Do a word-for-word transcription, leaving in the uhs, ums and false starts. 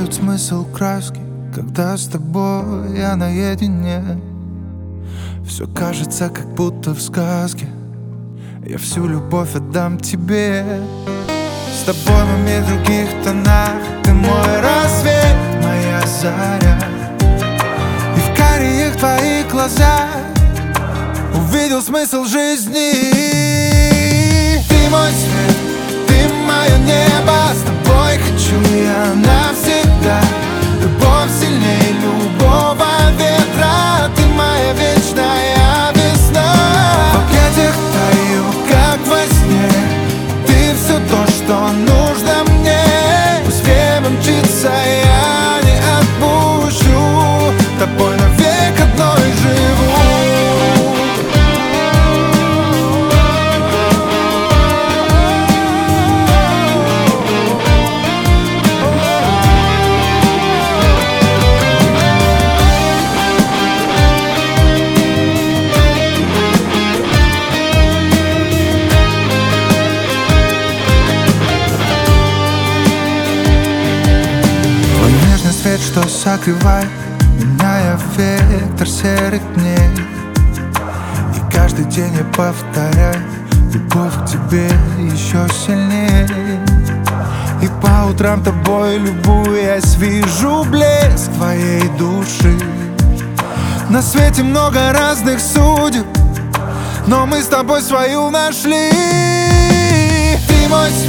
Увидел смысл краски, когда с тобой я наедине. Все кажется, как будто в сказке. Я всю любовь отдам тебе. С тобой мы в мир других тонах. Ты мой рассвет, моя заря. И в карих твоих глазах увидел смысл жизни. Ты мой свет, ты мое небо. С тобой хочу я навсегда. Любовь сильнее любого ветра. Ты моя вечная весна. В объятиях таю, как во сне. Ты все то, что нужно мне. Пусть время мчится, я не отпущу. Тобой навек одной живу. Свет, что согревает, меняя вектор серых дней. И каждый день я повторяю любовь к тебе еще сильнее. И по утрам тобой любуясь, вижу блеск твоей души. На свете много разных судеб, но мы с тобой свою нашли. Ты мой